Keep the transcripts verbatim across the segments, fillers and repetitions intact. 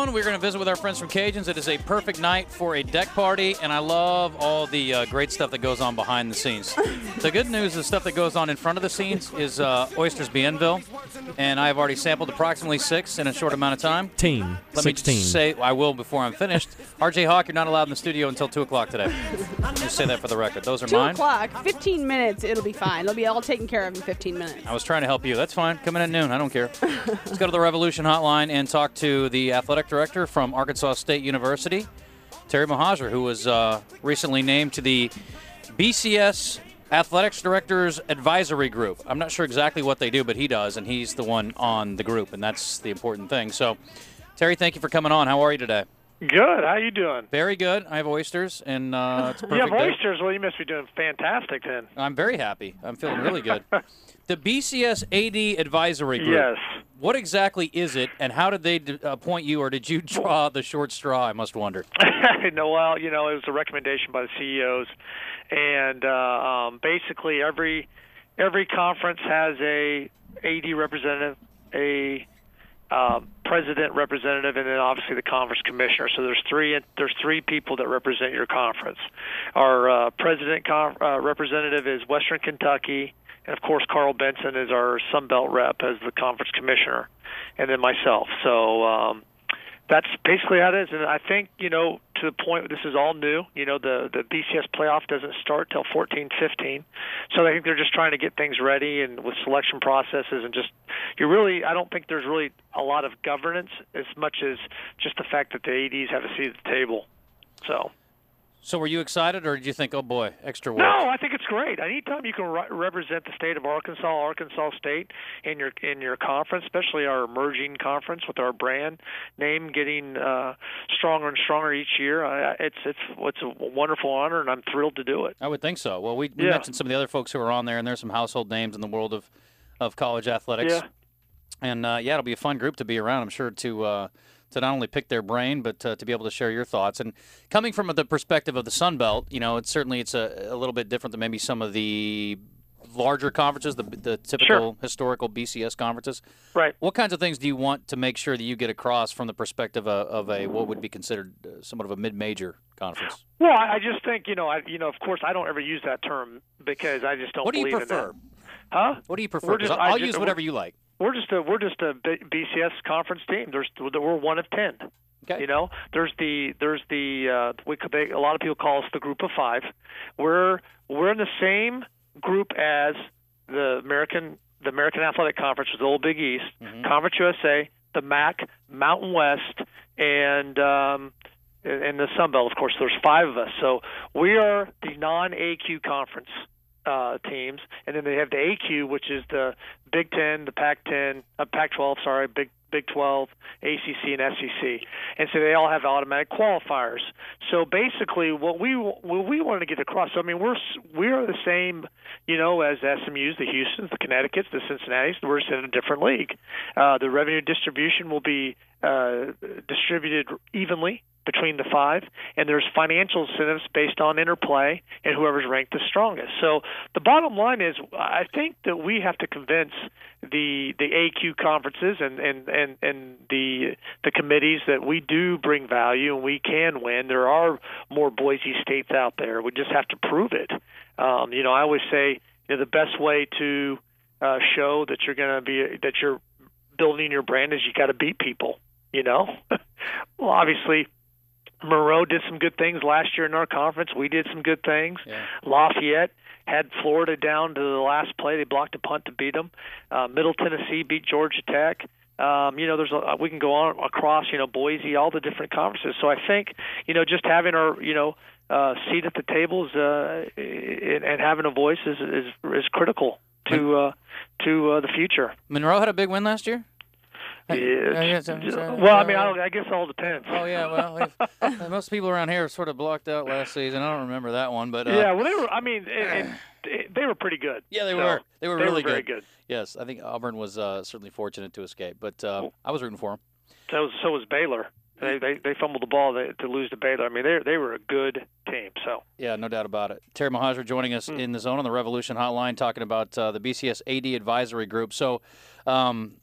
gentlemen, we're going to visit with our friends from Cajuns. It is a perfect night for a deck party, and I love all the uh, great stuff that goes on behind the scenes. The good news, the stuff that goes on in front of the scenes, is uh, Oysters Bienville, and I have already sampled approximately six in a short amount of time. Team. Let sixteen. me say, I will before I'm finished. R J Hawk, you're not allowed in the studio until two o'clock today. Just say that for the record. Those are two mine. two o'clock, fifteen minutes, it'll be fine. It'll be all taken care of in fifteen minutes. I was trying to help you. That's fine. Come in at noon. I don't care. Let's go to the Revolution Hotline and talk to the athletic director from Arkansas State University, Terry Mohajir, who was uh, recently named to the B C S Athletics Directors Advisory Group. I'm not sure exactly what they do, but he does, and he's the one on the group, and that's the important thing. So, Terry, thank you for coming on. How are you today? Good. How you doing? Very good. I have oysters, and uh, it's a perfect You have day. oysters? Well, you must be doing fantastic then. I'm very happy. I'm feeling really good. The B C S A D Advisory Group. Yes. What exactly is it, and how did they d- appoint you, or did you draw the short straw, I must wonder? no, well, you know, it was a recommendation by the C E Os, and uh, um, basically every every conference has a A D representative, a uh, president representative, and then obviously the conference commissioner. So there's three there's three people that represent your conference. Our uh, president con- uh, representative is Western Kentucky. And, of course, Carl Benson is our Sun Belt rep as the conference commissioner, and then myself. So um, that's basically how it is. And I think, you know, to the point, this is all new. You know, the, the B C S playoff doesn't start till fourteen fifteen. So I think they're just trying to get things ready and with selection processes and just you really, I don't think there's really a lot of governance as much as just the fact that the A Ds have a seat at the table. So. So were you excited, or did you think, oh, boy, extra work? No, I think it's great. Anytime you can re- represent the state of Arkansas, Arkansas State, in your in your conference, especially our emerging conference with our brand name getting uh, stronger and stronger each year, I, it's it's it's a wonderful honor, and I'm thrilled to do it. I would think so. Well, we, we Yeah. mentioned some of the other folks who are on there, and there's some household names in the world of, of college athletics. Yeah. And, uh, yeah, it'll be a fun group to be around, I'm sure, to uh, to not only pick their brain, but uh, to be able to share your thoughts. And coming from the perspective of the Sun Belt, you know, it's certainly it's a, a little bit different than maybe some of the larger conferences, the, the typical Sure. historical B C S conferences. Right. What kinds of things do you want to make sure that you get across from the perspective of, of a what would be considered uh, somewhat of a mid-major conference? Well, I I just think you know, I you know, of course, I don't ever use that term because I just don't What do you believe prefer? in that. Huh? What do you prefer? We're 'Cause just- I'll I I'll just- use whatever you like. We're just a we're just a B C S conference team. There's we're one of ten. Okay. You know, there's the there's the uh, we could they, a lot of people call us the group of five. We're we're in the same group as the American the American Athletic Conference, with the old Big East, Mhm. Conference U S A, the M A C, Mountain West, and um, and the Sun Belt. Of course, there's five of us. So we are the non-A Q conference uh, teams, and then they have the A Q, which is the Big Ten, the Pac ten, uh, Pac twelve, sorry, Big Big twelve, A C C, and S E C, and so they all have automatic qualifiers. So basically, what we what we want to get across. So I mean, we're we are the same, you know, as S M U's, the Houston's, the Connecticut's, the Cincinnati's. We're just in a different league. Uh, the revenue distribution will be uh, distributed evenly between the five, and there's financial incentives based on interplay and whoever's ranked the strongest. So the bottom line is, I think that we have to convince the the A Q conferences and and and, and the the committees that we do bring value and we can win. There are more Boise States out there. We just have to prove it. Um, you know, I always say, you know, the best way to uh, show that you're going to be that you're building your brand is you got to beat people. You know, well, obviously. Monroe did some good things last year in our conference. We did some good things. Yeah. Lafayette had Florida down to the last play. They blocked a punt to beat them. Uh, Middle Tennessee beat Georgia Tech. Um, you know, there's a, we can go on across, you know, Boise, all the different conferences. So I think, you know, just having our, you know, uh, seat at the tables uh, and, and having a voice is is, is critical to uh, to uh, the future. Monroe had a big win last year? Yeah, yes, I'm sorry. well, I mean, I, don't, I guess it all depends. Oh, yeah, well, if, most people around here sort of blocked out last season. I don't remember that one, but uh, yeah, well, they were. I mean, and, and they were pretty good. yeah, they So, were. They were they really were very good. good. Yes, I think Auburn was uh, certainly fortunate to escape, but uh, I was rooting for them. So was, so was Baylor. They, they they fumbled the ball to, to lose to Baylor. I mean, they they were a good team. So Yeah, no doubt about it. Terry Mohajir joining us Hmm. in the zone on the Revolution Hotline, talking about uh, the B C S A D Advisory Group. So, um,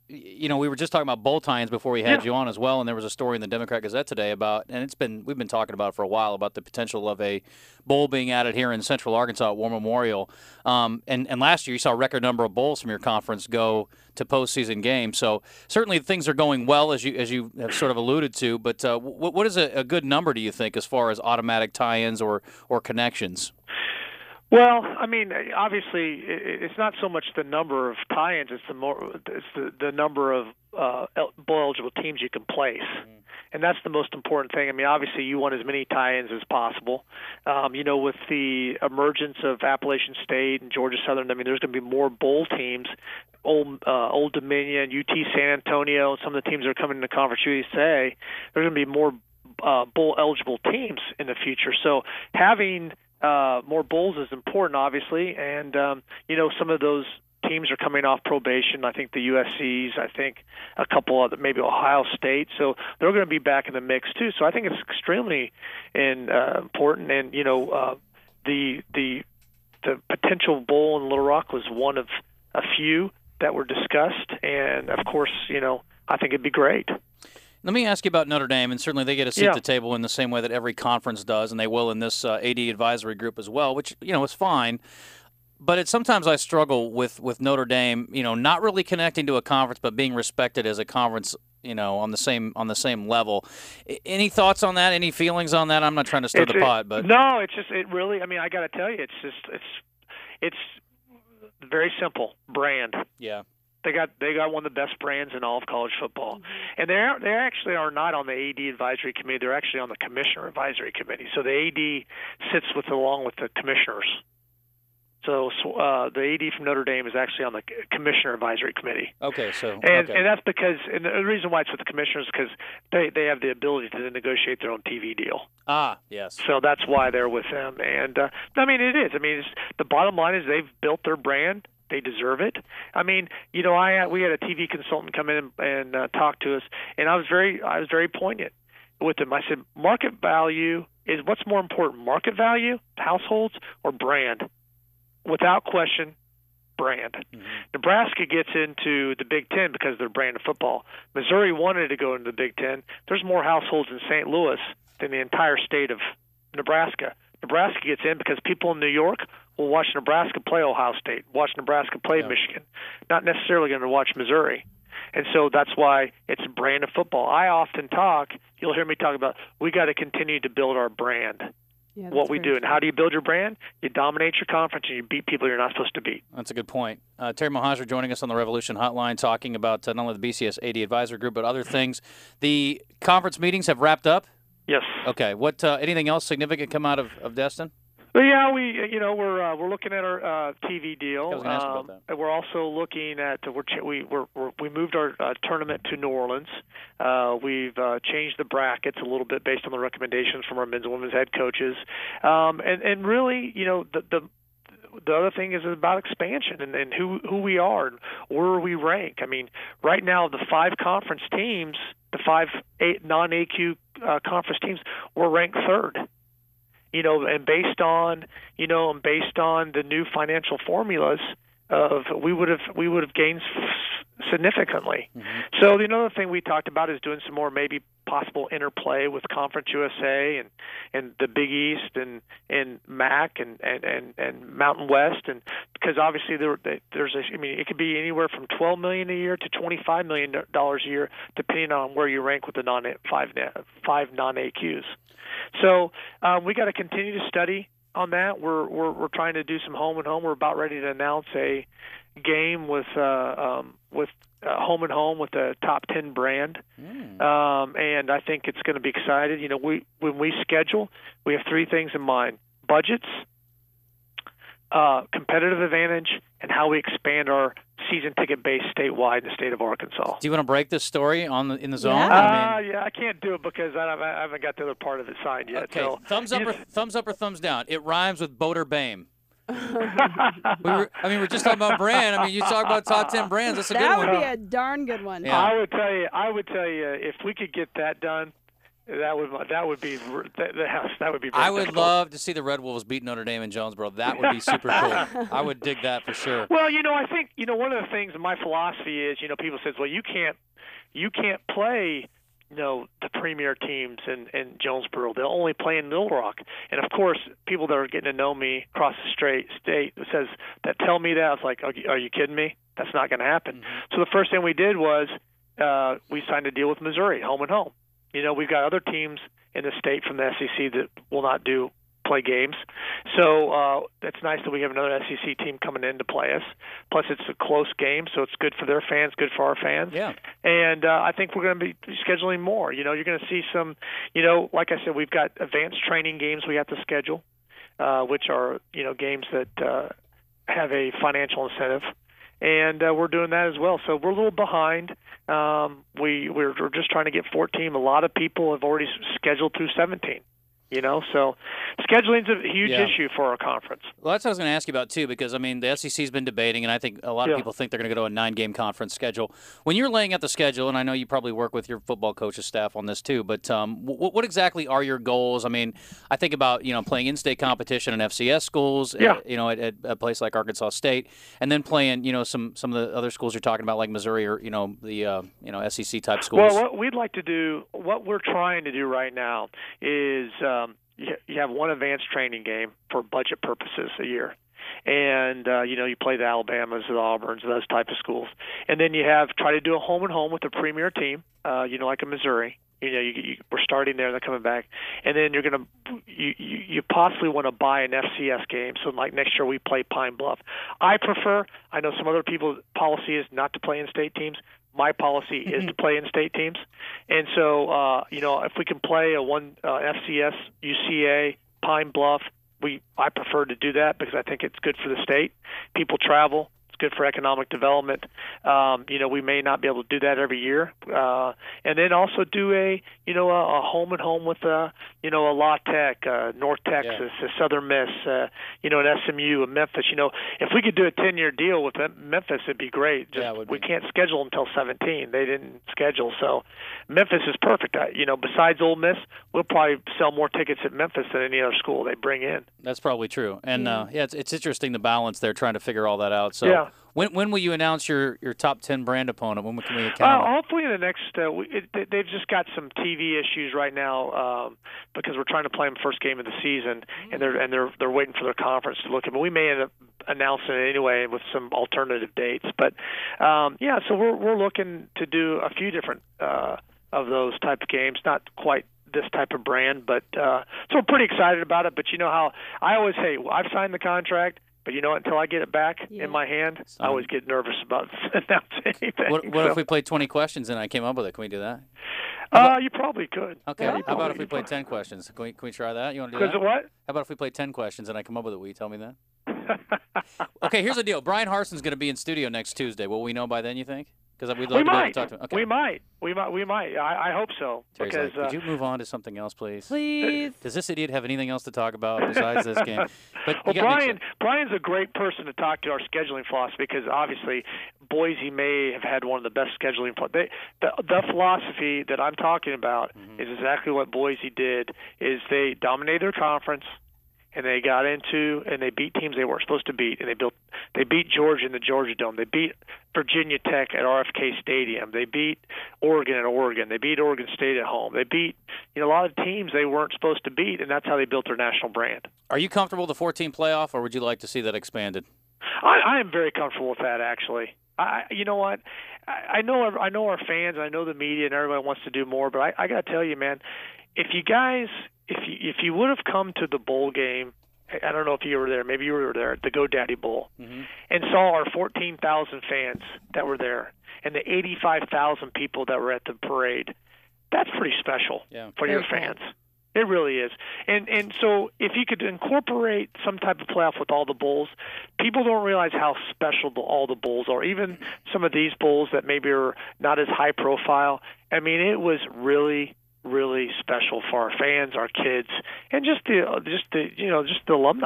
you know, we were just talking about bowl tie-ins before we had Yeah. you on as well, and there was a story in the Democrat Gazette today about, and it's been we've been talking about it for a while, about the potential of a bowl being added here in Central Arkansas at War Memorial. Um, and and last year you saw a record number of bowls from your conference go to postseason games. So certainly things are going well, as you as you have sort of alluded to. But uh, what what is a, a good number, do you think, as far as automatic tie-ins or or connections? Well, I mean, obviously, it's not so much the number of tie-ins; it's the more it's the, the number of uh, bowl-eligible teams you can place, mm-hmm. and that's the most important thing. I mean, obviously, you want as many tie-ins as possible. Um, you know, with the emergence of Appalachian State and Georgia Southern, I mean, there's going to be more bowl teams. Old uh, Old Dominion, U T San Antonio, some of the teams that are coming into Conference U S A, there's going to be more uh, bowl-eligible teams in the future. So having Uh, more bowls is important, obviously, and um, you know, some of those teams are coming off probation. I think the U S Cs, I think a couple of maybe Ohio State, so they're going to be back in the mix too. So I think it's extremely in, uh, important, and you know, uh, the the the potential bowl in Little Rock was one of a few that were discussed, and of course, you know, I think it'd be great. Let me ask you about Notre Dame, and certainly they get a seat yeah. at the table in the same way that every conference does, and they will in this uh, A D advisory group as well, which, you know, is fine. But it, sometimes I struggle with, with Notre Dame, you know, not really connecting to a conference, but being respected as a conference, you know, on the same on the same level. Any thoughts on that? Any feelings on that? I'm not trying to stir it's, the pot, but no, it's just it really. I mean, I got to tell you, it's just it's it's very simple. Brand. Yeah. They got they got one of the best brands in all of college football, mm-hmm. and they they actually are not on the A D advisory committee. They're actually on the commissioner advisory committee. So the A D sits with along with the commissioners. So uh, the A D from Notre Dame is actually on the commissioner advisory committee. Okay, so and okay. and that's because and the reason why it's with the commissioners is because they they have the ability to negotiate their own T V deal. Ah, yes. So that's why they're with them. And uh, I mean, it is. I mean, it's, the bottom line is they've built their brand. They deserve it. I mean, you know, I we had a T V consultant come in and, and uh, talk to us, and I was very, I was very poignant with them. I said, market value is what's more important: market value, households, or brand? Without question, brand. Mm-hmm. Nebraska gets into the Big Ten because of their brand of football. Missouri wanted to go into the Big Ten. There's more households in Saint Louis than the entire state of Nebraska. Nebraska gets in because people in New York will watch Nebraska play Ohio State, watch Nebraska play yeah. Michigan, not necessarily going to watch Missouri. And so that's why it's a brand of football. I often talk, you'll hear me talk about, we got to continue to build our brand, yeah, what we do. true. And how do you build your brand? You dominate your conference and you beat people you're not supposed to beat. That's a good point. Uh, Terry Mohajir joining us on the Revolution Hotline, talking about uh, not only the B C S A D Advisor Group, but other things. The conference meetings have wrapped up? Yes. Okay. What? Uh, anything else significant come out of, of Destin? Well, yeah, we you know we're uh, we're looking at our uh, T V deal. I was gonna ask about that. Um, we're also looking at we're we we're, we're, we moved our uh, tournament to New Orleans. Uh, we've uh, changed the brackets a little bit based on the recommendations from our men's and women's head coaches. Um, and and really, you know, the the the other thing is about expansion and, and who who we are and where we rank. I mean, right now the five conference teams, the five eight non-A Q uh, conference teams, we're ranked third. You know, and based on you know, and based on the new financial formulas of we would have we would have gained significantly. Mm-hmm. So the another thing we talked about is doing some more maybe possible interplay with Conference U S A and, and the Big East and and M A C and, and, and, and Mountain West, and because obviously there there's a, I mean it could be anywhere from twelve million dollars a year to twenty-five million dollars a year depending on where you rank with the non five five non-A Qs. So um, we got to continue to study on that. We're, we're we're trying to do some home and home. We're about ready to announce a game with uh, um, with uh, home and home with a top ten brand, mm. um, and I think it's going to be exciting. You know, we when we schedule, we have three things in mind: budgets, uh, competitive advantage, and how we expand our season ticket base statewide in the state of Arkansas. Do you want to break this story on the, in the zone? Yeah. I mean, uh, yeah, I can't do it because I haven't, I haven't got the other part of it signed yet. Okay, so thumbs up, or, thumbs up or thumbs down. It rhymes with Boater Bame. we were, I mean, we're just talking about brand. I mean, you talk about top ten brands. That's a that good would one. be a darn good one. Yeah. I would tell you, I would tell you, if we could get that done, That would that would be that, that would be. Very I would difficult. love to see the Red Wolves beat Notre Dame in Jonesboro. That would be super cool. I would dig that for sure. Well, you know, I think you know one of the things. My philosophy is, you know, people says, well, you can't you can't play, you know, the premier teams in, in Jonesboro. They'll only play in Little Rock. And of course, people that are getting to know me across the straight state says that tell me that. I was like, are you, are you kidding me? That's not going to happen. Mm-hmm. So the first thing we did was uh, we signed a deal with Missouri, home and home. You know, we've got other teams in the state from the S E C that will not do play games. So uh, it's nice that we have another S E C team coming in to play us. Plus, it's a close game, so it's good for their fans, good for our fans. Yeah. And uh, I think we're going to be scheduling more. You know, you're going to see some, you know, like I said, we've got advanced training games we have to schedule, uh, which are, you know, games that uh, have a financial incentive. And uh, we're doing that as well. So we're a little behind. Um, we, we're, we're just trying to get fourteen. A lot of people have already scheduled through seventeen. You know, so scheduling's a huge yeah. issue for our conference. Well, that's what I was going to ask you about, too, because, I mean, the S E C's been debating, and I think a lot yeah. of people think they're going to go to a nine-game conference schedule. When you're laying out the schedule, and I know you probably work with your football coach's staff on this, too, but um, w- what exactly are your goals? I mean, I think about, you know, playing in-state competition in F C S schools, yeah. at, you know, at, at a place like Arkansas State, and then playing, you know, some, some of the other schools you're talking about, like Missouri or, you know, the, uh, you know, S E C-type schools. Well, what we'd like to do, what we're trying to do right now is um, – you have one advanced training game for budget purposes a year. And, uh, you know, you play the Alabamas, the Auburns, those type of schools. And then you have try to do a home and home with the premier team, uh, you know, like a Missouri. You know, you, you, we're starting there, they're coming back. And then you're going to you, you, you possibly want to buy an F C S game. So, like, next year we play Pine Bluff. I prefer, I know some other people's policy is not to play in-state teams. My policy is mm-hmm. to play in-state teams. And so, uh, you know, if we can play a one uh, F C S, U C A, Pine Bluff, we I prefer to do that because I think it's good for the state. People travel. It's good for economic development. Um, you know, we may not be able to do that every year. Uh, and then also do a, you know, a, a home and home with, a, you know, a La Tech, uh, North Texas, yeah. a Southern Miss, uh, you know, an S M U, a Memphis. You know, if we could do a ten-year deal with Memphis, it'd be great. Just, yeah, it would be. We can't schedule until seventeen. They didn't schedule. So Memphis is perfect. Uh, you know, besides Ole Miss, we'll probably sell more tickets at Memphis than any other school they bring in. That's probably true. And, uh, yeah, it's, it's interesting the balance there, trying to figure all that out. So. Yeah. When when will you announce your, your top ten brand opponent? When can we account? Uh, hopefully in the next. Uh, we, it, they've just got some T V issues right now um, because we're trying to play them first game of the season, and they're and they're they're waiting for their conference to look at. But we may end up announcing it anyway with some alternative dates. But um, yeah, so we're we're looking to do a few different uh, of those type of games. Not quite this type of brand, but uh, so we're pretty excited about it. But you know how I always say, well, I've signed the contract. But you know what? Until I get it back yeah. in my hand, I always get nervous about announcing anything. What, what so. if we played twenty questions and I came up with it? Can we do that? Uh, you probably could. Okay. Yeah, How probably, about if we played ten questions? Can we, can we try that? You want to do that? Because what? How about if we played ten questions and I come up with it? Will you tell me that? Okay, here's the deal. Brian Harson's going to be in studio next Tuesday. Will we know by then, you think? Because we'd love we to be might. able to talk to him. Okay. We might. We might. We might. I, I hope so. Terry's because like, could uh, you move on to something else, please? Please. Does this idiot have anything else to talk about besides this game? But well, Brian, Brian's a great person to talk to our scheduling philosophy because obviously Boise may have had one of the best scheduling. They, the, the philosophy that I'm talking about mm-hmm. is exactly what Boise did. Is they dominated their conference. And they got into and they beat teams they weren't supposed to beat, and they built they beat Georgia in the Georgia Dome. They beat Virginia Tech at R F K Stadium. They beat Oregon at Oregon. They beat Oregon State at home. They beat you know a lot of teams they weren't supposed to beat, and that's how they built their national brand. Are you comfortable with the four-team playoff, or would you like to see that expanded? I, I am very comfortable with that, actually. I, you know what? I, I know I know our fans, I know the media, and everybody wants to do more, but I, I got to tell you, man, if you guys. If you if you would have come to the bowl game, I don't know if you were there, maybe you were there at the GoDaddy Bowl, mm-hmm. and saw our fourteen thousand fans that were there and the eighty-five thousand people that were at the parade, that's pretty special yeah. for Very your cool. fans. It really is. And and so if you could incorporate some type of playoff with all the bowls, people don't realize how special the, all the bowls are, even some of these bowls that maybe are not as high profile. I mean, it was really really special for our fans, our kids, and just the just the you know just the alumni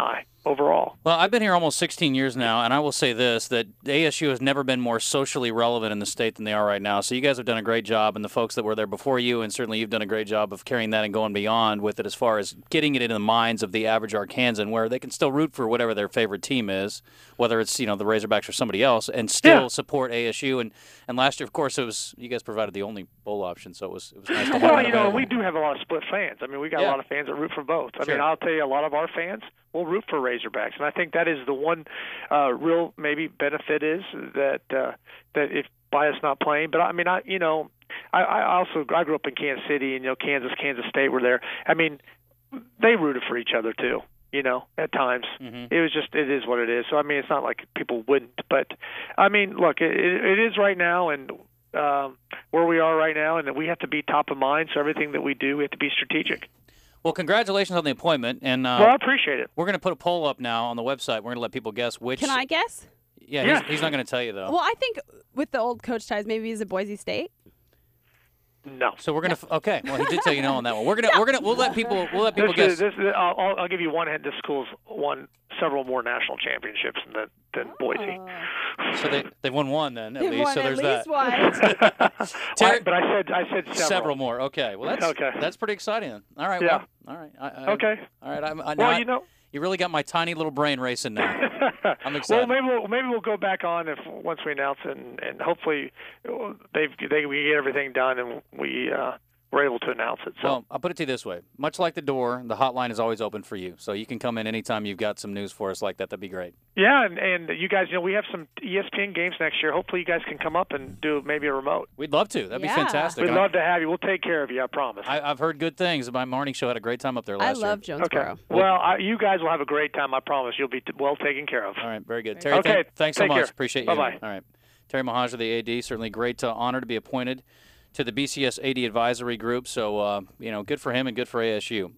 overall. Well, I've been here almost sixteen years now, and I will say this, that A S U has never been more socially relevant in the state than they are right now. So you guys have done a great job, and the folks that were there before you, and certainly you've done a great job of carrying that and going beyond with it as far as getting it into the minds of the average Arkansan where they can still root for whatever their favorite team is, whether it's, you know, the Razorbacks or somebody else, and still Yeah. support A S U. And, and last year, of course, it was you guys provided the only bowl option, so it was, it was nice to have Well, that you know, available. we do have a lot of split fans. I mean, we got Yeah. a lot of fans that root for both. I Sure. mean, I'll tell you, a lot of our fans will root for Razorbacks, and I think that is the one uh, real maybe benefit is that uh, that if by us not playing. But I mean, I you know, I, I also I grew up in Kansas City, and you know, Kansas, Kansas State were there. I mean, they rooted for each other too. You know, at times Mhm. it was just it is what it is. So I mean, it's not like people wouldn't, but I mean, look, it, it is right now, and um, where we are right now, and we have to be top of mind. So everything that we do, we have to be strategic. Well, congratulations on the appointment, and uh, Well, I appreciate it. we're going to put a poll up now on the website. We're going to let people guess which. Can I guess? Yeah, Yeah. He's, he's not going to tell you though. Well, I think with the old coach ties, maybe he's at Boise State. No. So we're gonna f okay. Well, he did tell you no on that one. We're gonna we're gonna we'll let people we'll let people This is, guess. this is, I'll, I'll- I'll give you one hint. This school's won several more national championships than than Boise. So they they've won one then at They've least. won so at there's least that. one. Terry- I- but I said I said several. Several more. Okay. Well, that's Okay. that's pretty exciting. Then. All right. Yeah. Well, all right. I, I, Okay. All right. I'm, I, now Well, I- you know. you really got my tiny little brain racing now. I'm excited. Well, maybe we'll maybe we'll go back on if once we announce it, and, and hopefully they've they we get everything done and we uh, we're able to announce it. So Well, I'll put it to you this way. Much like the door, the hotline is always open for you. So you can come in anytime you've got some news for us like that. That'd be great. yeah, and, and you guys, you know, we have some E S P N games next year. Hopefully, you guys can come up and do maybe a remote. We'd love to. That'd Yeah. be fantastic. We'd And I- love to have you. We'll take care of you. I promise. I, I've heard good things. My morning show had a great time up there I last love year. Jonesboro. Okay. Well, I, you guys will have a great time. I promise. You'll be t- well taken care of. All right, very good. Terry, Okay, thank- thanks so take much. care. Appreciate you. Bye-bye. All right. Terry Mohajir, the A D, certainly great uh, honor to be appointed to the B C S A D advisory group. So, uh, you know, good for him and good for A S U.